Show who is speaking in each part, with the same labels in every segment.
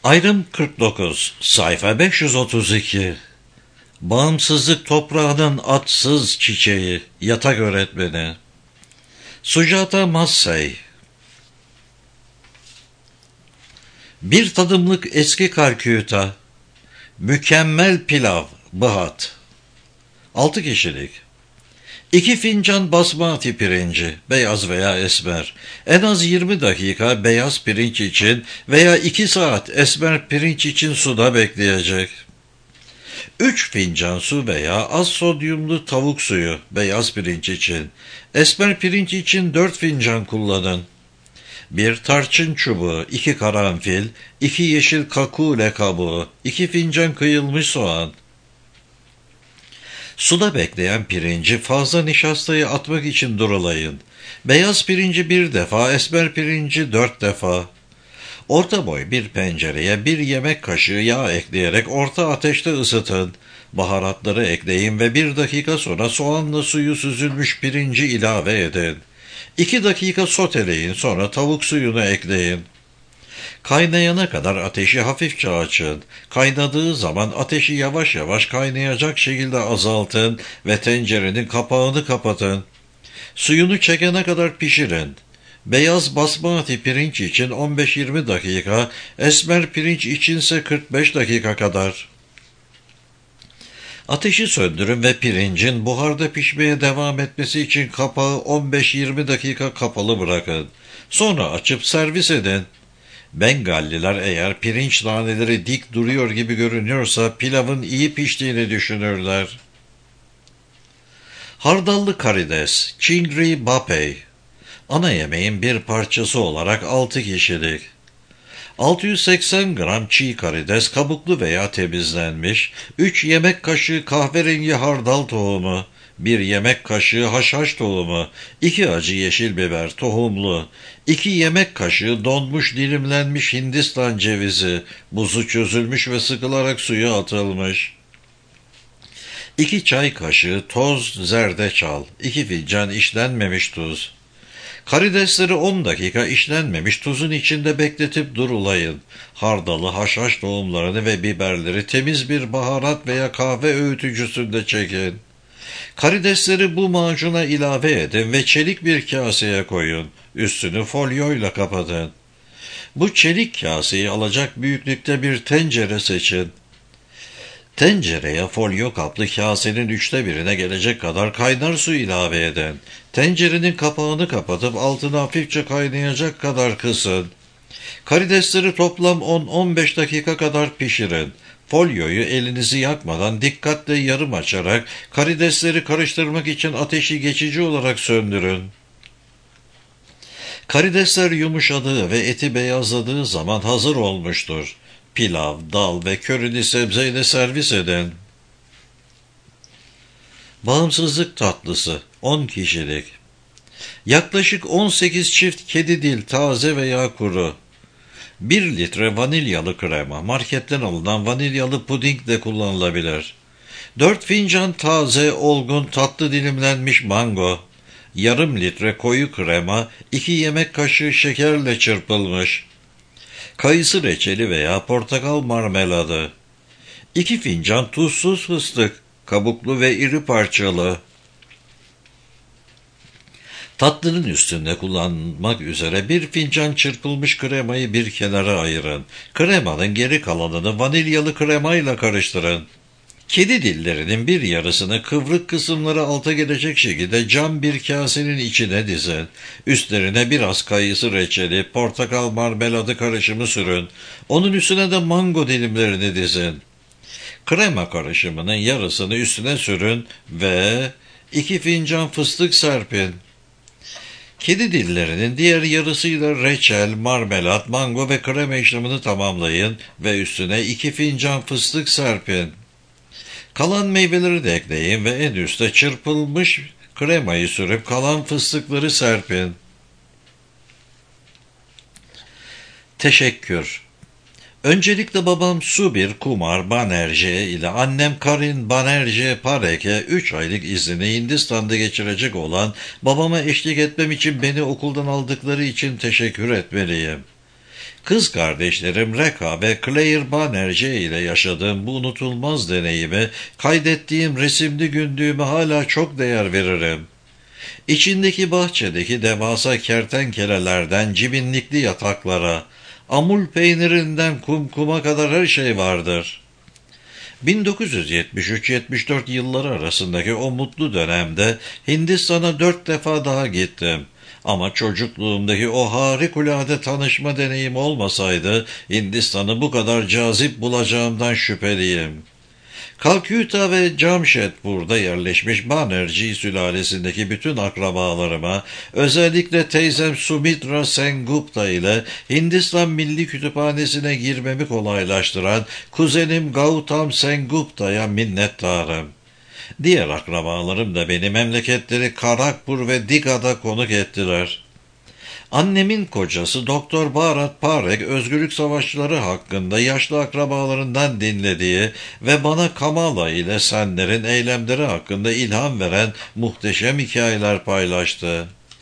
Speaker 1: Ayrım 49, sayfa 532. Bağımsızlık toprağının atsız çiçeği, yatak öğretmeni. Sujata Massey. Bir tadımlık eski Kalküta, mükemmel pilav, bıhat. 6 kişilik. 2 fincan basmati pirinci, beyaz veya esmer. En az 20 dakika beyaz pirinç için veya 2 saat esmer pirinç için suda bekleyecek. 3 fincan su veya az sodyumlu tavuk suyu, beyaz pirinç için. Esmer pirinç için 4 fincan kullanın. 1 tarçın çubuğu, 2 karanfil, 2 yeşil kakule kabuğu, 2 fincan kıyılmış soğan. Suda bekleyen pirinci fazla nişastayı atmak için durulayın. Beyaz pirinci 1 defa, esmer pirinci 4 defa. Orta boy bir pencereye 1 yemek kaşığı yağ ekleyerek orta ateşte ısıtın. Baharatları ekleyin ve 1 dakika sonra soğanla suyu süzülmüş pirinci ilave edin. 2 dakika soteleyin, sonra tavuk suyunu ekleyin. Kaynayana kadar ateşi hafifçe açın. Kaynadığı zaman ateşi yavaş yavaş kaynayacak şekilde azaltın ve tencerenin kapağını kapatın. Suyunu çekene kadar pişirin. Beyaz basmati pirinç için 15-20 dakika, esmer pirinç içinse 45 dakika kadar. Ateşi söndürün ve pirincin buharda pişmeye devam etmesi için kapağı 15-20 dakika kapalı bırakın. Sonra açıp servis edin. Bengalliler eğer pirinç taneleri dik duruyor gibi görünüyorsa pilavın iyi piştiğini düşünürler. Hardallı karides, Chingri Bapey. Ana yemeğin bir parçası olarak 6 kişilik. 680 gram çiğ karides, kabuklu veya temizlenmiş, 3 yemek kaşığı kahverengi hardal tohumu, 1 yemek kaşığı haşhaş tohumu, 2 acı yeşil biber tohumlu, 2 yemek kaşığı donmuş dilimlenmiş Hindistan cevizi, buzu çözülmüş ve sıkılarak suya atılmış. 2 çay kaşığı toz zerdeçal, 2 fincan işlenmemiş tuz. Karidesleri 10 dakika işlenmemiş tuzun içinde bekletip durulayın. Hardalı haşhaş tohumlarını ve biberleri temiz bir baharat veya kahve öğütücüsünde çekin. Karidesleri bu macuna ilave edin ve çelik bir kaseye koyun. Üstünü folyoyla kapatın. Bu çelik kaseyi alacak büyüklükte bir tencere seçin. Tencereye folyo kaplı kasenin 1/3'üne gelecek kadar kaynar su ilave edin. Tencerenin kapağını kapatıp altını hafifçe kaynayacak kadar kısın. Karidesleri toplam 10-15 dakika kadar pişirin. Folyoyu elinizi yakmadan dikkatle yarım açarak karidesleri karıştırmak için ateşi geçici olarak söndürün. Karidesler yumuşadığı ve eti beyazladığı zaman hazır olmuştur. Pilav, dal ve körili sebzeyle servis edin. Bağımsızlık tatlısı 10 kişilik. Yaklaşık 18 çift kedi dil taze veya kuru. 1 litre vanilyalı krema, marketten alınan vanilyalı puding de kullanılabilir. 4 fincan taze, olgun, tatlı dilimlenmiş mango. Yarım litre koyu krema, 2 yemek kaşığı şekerle çırpılmış. Kayısı reçeli veya portakal marmeladı. 2 fincan tuzsuz fıstık, kabuklu ve iri parçalı. Tatlının üstünde kullanmak üzere 1 fincan çırpılmış kremayı bir kenara ayırın. Kremanın geri kalanını vanilyalı kremayla karıştırın. Kedi dillerinin bir yarısını kıvrık kısımları alta gelecek şekilde cam bir kasenin içine dizin. Üstlerine biraz kayısı reçeli, portakal marmeladı karışımı sürün. Onun üstüne de mango dilimlerini dizin. Krema karışımının yarısını üstüne sürün ve 2 fincan fıstık serpin. Kedi dillerinin diğer yarısıyla reçel, marmelat, mango ve krema işlemini tamamlayın ve üstüne 2 fincan fıstık serpin. Kalan meyveleri de ekleyin ve en üste çırpılmış kremayı sürüp kalan fıstıkları serpin. Teşekkür. Öncelikle babam Subir Kumar Banerjee ile annem Karin Banerjee Parek'e 3 aylık iznini Hindistan'da geçirecek olan babama eşlik etmem için beni okuldan aldıkları için teşekkür etmeliyim. Kız kardeşlerim Reka ve Claire Banerjee ile yaşadığım bu unutulmaz deneyimi, kaydettiğim resimli günlüğüme hala çok değer veririm. İçindeki bahçedeki devasa kertenkelelerden cibinlikli yataklara, amul peynirinden kumkuma kadar her şey vardır. 1973-74 yılları arasındaki o mutlu dönemde Hindistan'a 4 defa daha gittim. Ama çocukluğumdaki o harikulade tanışma deneyimi olmasaydı Hindistan'ı bu kadar cazip bulacağımdan şüpheliyim. Kalküta ve Camşedpur'da yerleşmiş Banerjee sülalesindeki bütün akrabalarıma, özellikle teyzem Sumitra Sengupta ile Hindistan Milli Kütüphanesi'ne girmemi kolaylaştıran kuzenim Gautam Sengupta'ya minnettarım. Diğer akrabalarım da beni memleketleri Karakpur ve Diga'da konuk ettiler. Annemin kocası Doktor Bharat Parekh, özgürlük savaşçıları hakkında yaşlı akrabalarından dinlediği ve bana Kamala ile Senler'in eylemleri hakkında ilham veren muhteşem hikayeler paylaştı.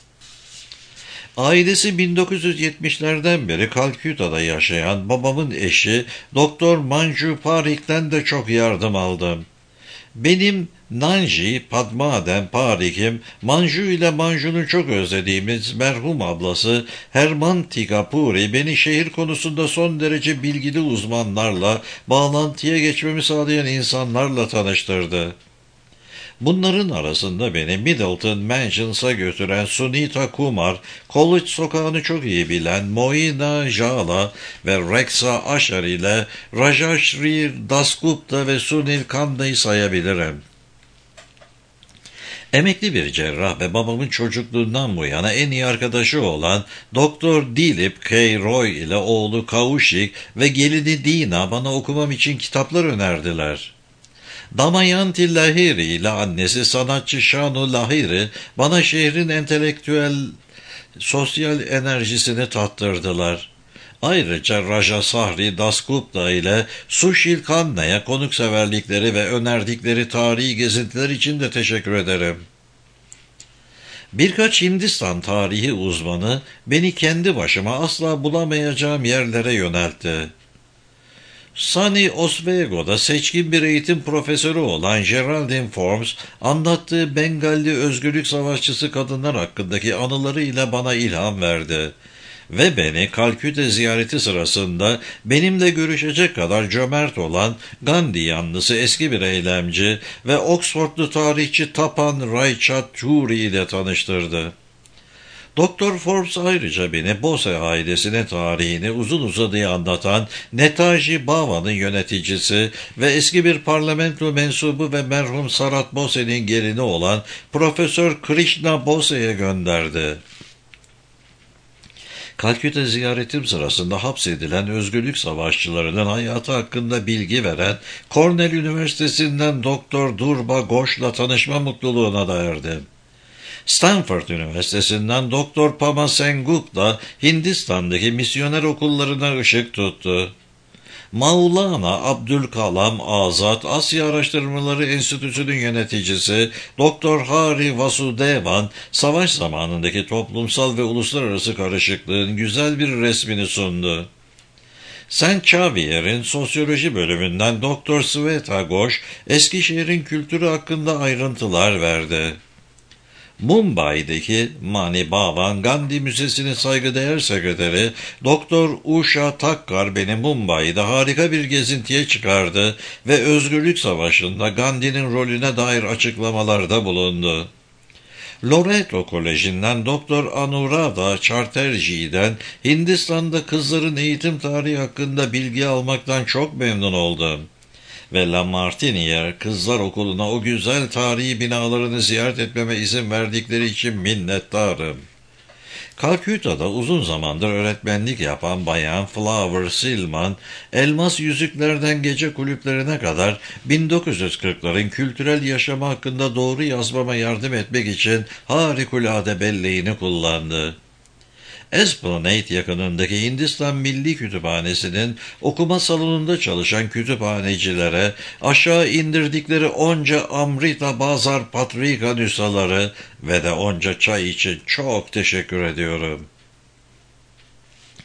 Speaker 1: Ailesi 1970'lerden beri Kalküta'da yaşayan babamın eşi Doktor Manju Parikh'ten de çok yardım aldım. Benim Nanji Padmaden Parikh'im, Manju ile Manju'nu çok özlediğimiz merhum ablası Hermantika Puri beni şehir konusunda son derece bilgili uzmanlarla, bağlantıya geçmemi sağlayan insanlarla tanıştırdı. Bunların arasında beni Middleton Mansions'a götüren Sunita Kumar, College sokağını çok iyi bilen Moina Jala ve Reksa Ashar ile Rajashri Dasgupta ve Sunil Kanda'yı sayabilirim. Emekli bir cerrah ve babamın çocukluğundan bu yana en iyi arkadaşı olan Doktor Dilip K. Roy ile oğlu Kaushik ve gelini Dina bana okumam için kitaplar önerdiler. Damayanti Lahiri ile annesi sanatçı Shanu Lahiri bana şehrin entelektüel, sosyal enerjisini tattırdılar. Ayrıca Raja Sahri Dasgupta ile Sushil Khana'ya konukseverlikleri ve önerdikleri tarihi gezintiler için de teşekkür ederim. Birkaç Hindistan tarihi uzmanı beni kendi başıma asla bulamayacağım yerlere yöneltti. Sunny Oswego'da seçkin bir eğitim profesörü olan Geraldine Forbes, anlattığı Bengalli özgürlük savaşçısı kadınlar hakkındaki anılarıyla bana ilham verdi. Ve beni Kalküta ziyareti sırasında benimle görüşecek kadar cömert olan Gandhi yanlısı eski bir eylemci ve Oxfordlu tarihçi Tapan Raychaudhuri ile tanıştırdı. Doktor Forbes ayrıca beni Bose ailesinin tarihini uzun uzadıya anlatan Netaji Bhava'nın yöneticisi ve eski bir parlamento mensubu ve merhum Sarat Bose'nin gelini olan Profesör Krishna Bose'ye gönderdi. Kalküta ziyaretim sırasında hapsedilen özgürlük savaşçılarının hayatı hakkında bilgi veren Cornell Üniversitesi'nden Doktor Durba Ghosh'la tanışma mutluluğuna da erdim. Stanford Üniversitesi'nden Doktor Pama Sengupta Hindistan'daki misyoner okullarına ışık tuttu. Maulana Abdülkalam Azad Asya Araştırmaları Enstitüsü'nün yöneticisi Doktor Hari Vasudevan, savaş zamanındaki toplumsal ve uluslararası karışıklığın güzel bir resmini sundu. St. Xavier'in sosyoloji bölümünden Doktor Sveta Ghosh, Eskişehir'in kültürü hakkında ayrıntılar verdi. Mumbai'deki Mani Bhavan Gandhi Müzesi'nin saygıdeğer sekreteri Doktor Usha Thakkar beni Mumbai'de harika bir gezintiye çıkardı ve özgürlük savaşında Gandhi'nin rolüne dair açıklamalarda bulundu. Loreto Koleji'nden Doktor Anuradha Chatterjee'den Hindistan'da kızların eğitim tarihi hakkında bilgi almaktan çok memnun oldum. Ve La Martiniere Kızlar Okulu'na o güzel tarihi binalarını ziyaret etmeme izin verdikleri için minnettarım. Kalküta'da uzun zamandır öğretmenlik yapan Bayan Flower Silman, elmas yüzüklerden gece kulüplerine kadar 1940'ların kültürel yaşamı hakkında doğru yazmama yardım etmek için harikulade belleğini kullandı. Esplanade yakınındaki Hindistan Milli Kütüphanesi'nin okuma salonunda çalışan kütüphanecilere aşağı indirdikleri onca Amrita Bazar Patrika nüshaları ve de onca çay için çok teşekkür ediyorum.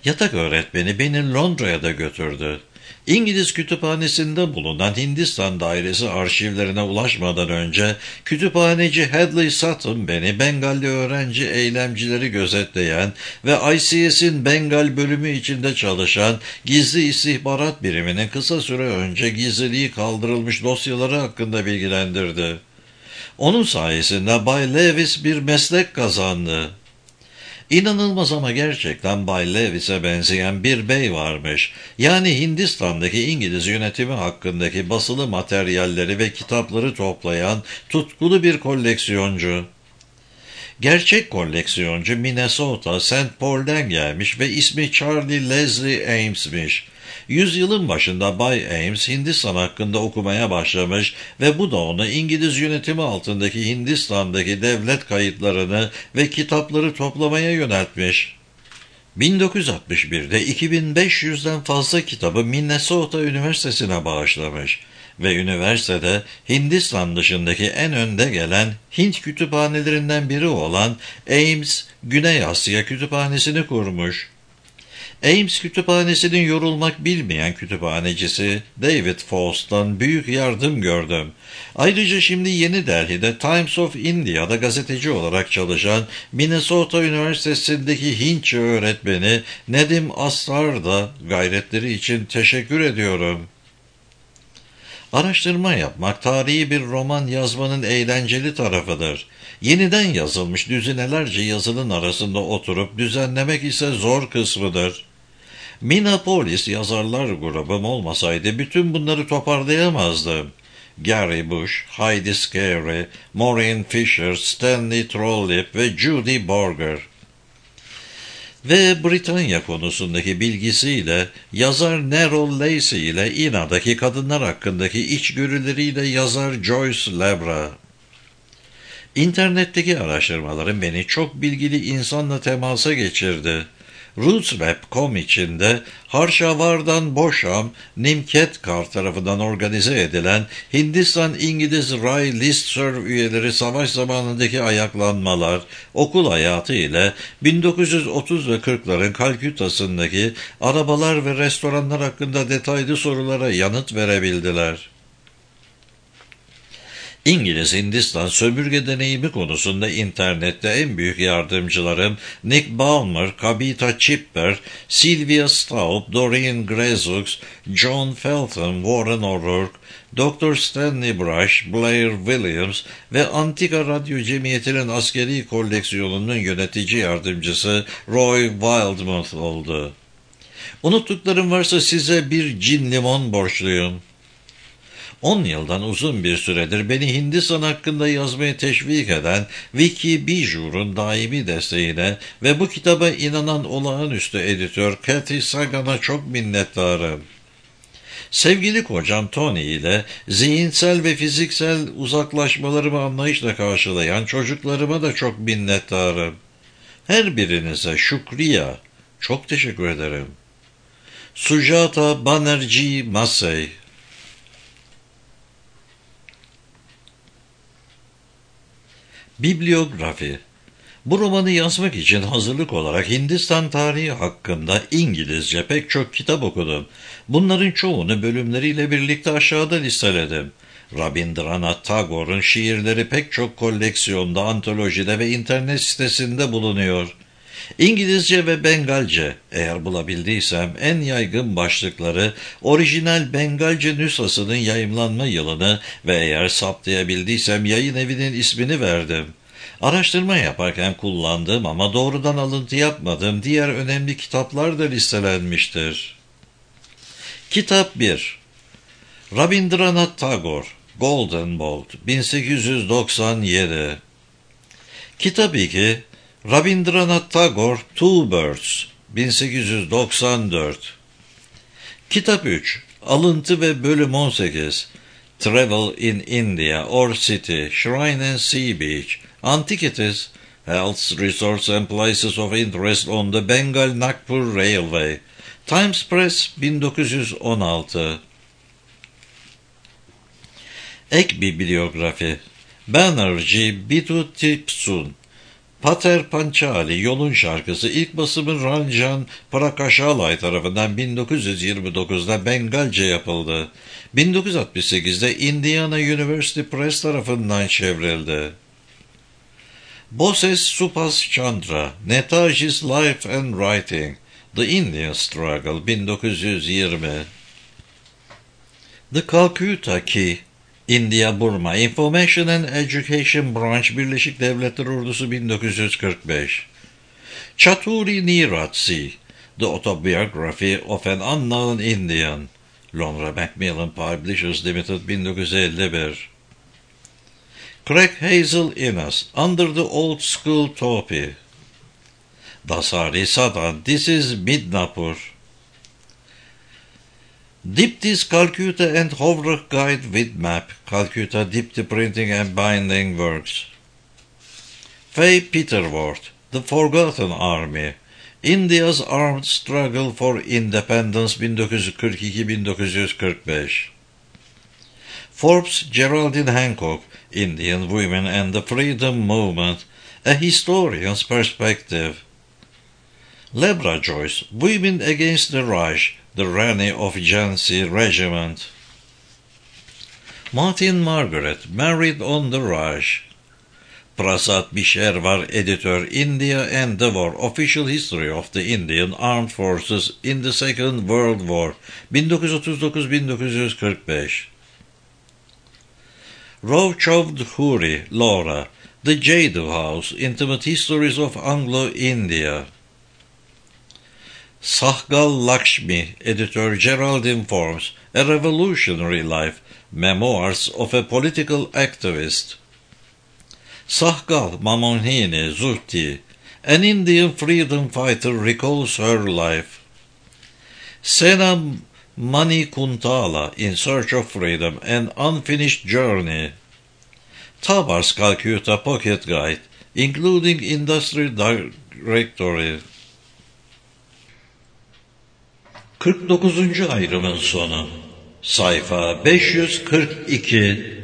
Speaker 1: Yatak öğretmeni beni Londra'ya da götürdü. İngiliz kütüphanesinde bulunan Hindistan Dairesi arşivlerine ulaşmadan önce kütüphaneci Hadley Sutton beni Bengalli öğrenci eylemcileri gözetleyen ve ICS'in Bengal bölümü içinde çalışan gizli istihbarat biriminin kısa süre önce gizliliği kaldırılmış dosyaları hakkında bilgilendirdi. Onun sayesinde Bay Lewis bir meslek kazandı. İnanılmaz ama gerçekten Bay Lewis'e benzeyen bir bey varmış. Yani Hindistan'daki İngiliz yönetimi hakkındaki basılı materyalleri ve kitapları toplayan tutkulu bir koleksiyoncu. Gerçek koleksiyoncu Minnesota, St. Paul'den gelmiş ve ismi Charlie Leslie Ames'miş. Yüzyılın başında Bay Ames Hindistan hakkında okumaya başlamış ve bu da onu İngiliz yönetimi altındaki Hindistan'daki devlet kayıtlarını ve kitapları toplamaya yöneltmiş. 1961'de 2500'den fazla kitabı Minnesota Üniversitesi'ne bağışlamış ve üniversitede Hindistan dışındaki en önde gelen Hint kütüphanelerinden biri olan Ames Güney Asya Kütüphanesi'ni kurmuş. Ames Kütüphanesi'nin yorulmak bilmeyen kütüphanecisi David Faust'tan büyük yardım gördüm. Ayrıca şimdi Yeni Delhi'de Times of India'da gazeteci olarak çalışan Minnesota Üniversitesi'ndeki Hintçe öğretmeni Nedim Aslar da gayretleri için teşekkür ediyorum. Araştırma yapmak tarihi bir roman yazmanın eğlenceli tarafıdır. Yeniden yazılmış düzinelerce yazının arasında oturup düzenlemek ise zor kısmıdır. Minneapolis yazarlar grubum olmasaydı bütün bunları toparlayamazdım. Gary Bush, Heidi Scarry, Maureen Fisher, Stanley Trollip ve Judy Borger. Ve Britanya konusundaki bilgisiyle yazar Nerol Lacey ile İNA'daki kadınlar hakkındaki içgörüleriyle yazar Joyce Lebra. İnternetteki araştırmalarım beni çok bilgili insanla temasa geçirdi. Rootsweb.com içinde Harshavardan Boşam, Nimketkar tarafından organize edilen Hindistan-İngiliz Ray Listserv üyeleri savaş zamanındaki ayaklanmalar, okul hayatı ile 1930 ve 40'ların Kalküta'sındaki arabalar ve restoranlar hakkında detaylı sorulara yanıt verebildiler. İngiliz Hindistan sömürge deneyimi konusunda internette en büyük yardımcılarım Nick Baumer, Kabita Chipper, Sylvia Staub, Doreen Grezux, John Feltham, Warren O'Rourke, Dr. Stanley Brush, Blair Williams ve Antika Radyo Cemiyeti'nin askeri koleksiyonunun yönetici yardımcısı Roy Wildmouth oldu. Unuttuklarım varsa size bir cin limon borçluyum. 10 yıldan uzun bir süredir beni Hindistan hakkında yazmaya teşvik eden Vicky Bijur'un daimi desteğine ve bu kitaba inanan olağanüstü editör Cathy Sagan'a çok minnettarım. Sevgili kocam Tony ile zihinsel ve fiziksel uzaklaşmalarımı anlayışla karşılayan çocuklarıma da çok minnettarım. Her birinize şükriya, çok teşekkür ederim. Sujata Banerjee Massey. Bibliografi. Bu romanı yazmak için hazırlık olarak Hindistan tarihi hakkında İngilizce pek çok kitap okudum. Bunların çoğunu bölümleriyle birlikte aşağıda listeledim. Rabindranath Tagore'un şiirleri pek çok koleksiyonda, antolojide ve internet sitesinde bulunuyor. İngilizce ve Bengalce, eğer bulabildiysem en yaygın başlıkları, orijinal Bengalce nüshasının yayımlanma yılını ve eğer saptayabildiysem yayın evinin ismini verdim. Araştırma yaparken kullandığım ama doğrudan alıntı yapmadığım diğer önemli kitaplar da listelenmiştir. Kitap 1. Rabindranath Tagore, Golden Bolt, 1897. Kitap 2. Rabindranath Tagore, Two Birds, 1894. Kitap 3. Alıntı ve bölüm 18. Travel in India or City, Shrine and Sea Beach, Antiquities, Health, Resorts and Places of Interest on the Bengal-Nagpur Railway, Times Press, 1916. Ek bibliografi. Banerjee Bitu Tipsun, Pater Panchali, Yolun Şarkısı, ilk basımı Ranjan Prakashalay tarafından 1929'da Bengalce yapıldı. 1968'de Indiana University Press tarafından çevrildi. Bose Subhas Chandra, Netaji's Life and Writing, The Indian Struggle, 1920. The Calcutta Key, India-Burma Information and Education Branch, Birleşik Devletler Ordusu, 1945. Chaturi Neeraj, The Autobiography of an Unknown Indian, Londra Macmillan Publishers Limited, 1951. Craig Hazel Innes, Under the Old School Topi, Dasari Sadan, This is Midnapur. Dipty's Calcutta and Hovrak Guide with Map, Calcutta Dipty Printing and Binding Works. Fay Peterworth, The Forgotten Army, India's Armed Struggle for Independence, 1942-1945. Forbes Geraldine Hancock, Indian Women and the Freedom Movement, A Historian's Perspective. Lebra Joyce, Women Against the Raj, The Rani of Jhansi Regiment. Martin Margaret, Married on the Raj. Prasad Bisherwar, Editor, India and the War, Official History of the Indian Armed Forces in the Second World War, 1939-1945. Ravchavdhuri, Laura, The Jadoo House, Intimate Histories of Anglo-India. Sahgal Lakshmi, Editor, Geraldine Forbes, A Revolutionary Life, Memoirs of a Political Activist. Sahgal Mamonhini Zuhti, An Indian Freedom Fighter Recalls Her Life. Sena Manikuntala, In Search of Freedom, An Unfinished Journey. Tabar's Calcutta Pocket Guide, including Industry Directory. 49. ayrımın sonu. Sayfa 542.